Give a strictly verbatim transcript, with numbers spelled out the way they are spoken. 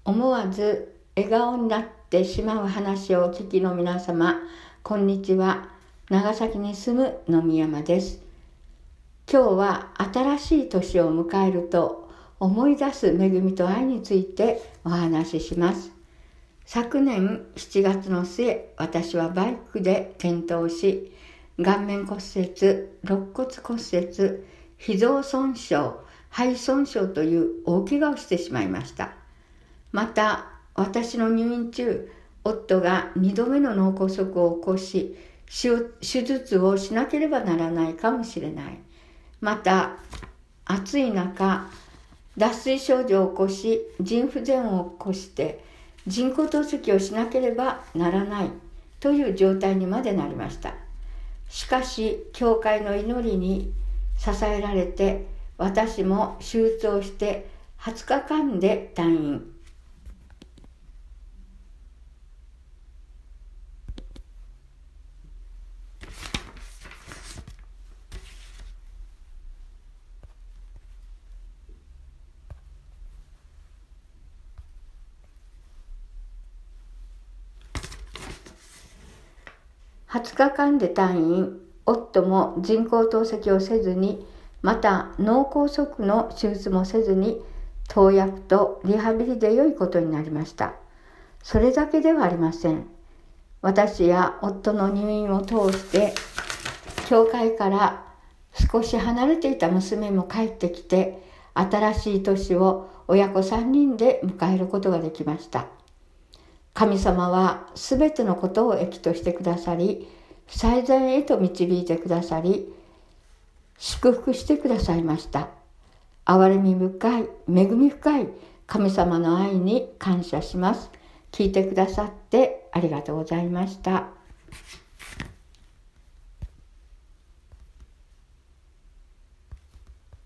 思わず笑顔になってしまう話をお聞きの皆様、こんにちは。長崎に住む野見山です。今日は新しい年を迎えると思い出す恵みと愛についてお話しします。昨年しちがつの末、私はバイクで転倒し、顔面骨折、肋骨骨折、脾臓損傷、肺損傷という大怪我をしてしまいました。また、私の入院中、夫がにどめの脳梗塞を起こし、手術をしなければならないかもしれない。また、暑い中、脱水症状を起こし、腎不全を起こして、人工透析をしなければならないという状態にまでなりました。しかし、教会の祈りに支えられて、私も手術をしてはつかかんで退院。はつかかんで退院、夫も人工透析をせずに、また脳梗塞の手術もせずに、投薬とリハビリで良いことになりました。それだけではありません。私や夫の入院を通して、教会から少し離れていた娘も帰ってきて、新しい年を親子さんにんで迎えることができました。神様はすべてのことを益としてくださり、最善へと導いてくださり、祝福してくださいました。憐れみ深い、恵み深い神様の愛に感謝します。聞いてくださってありがとうございました。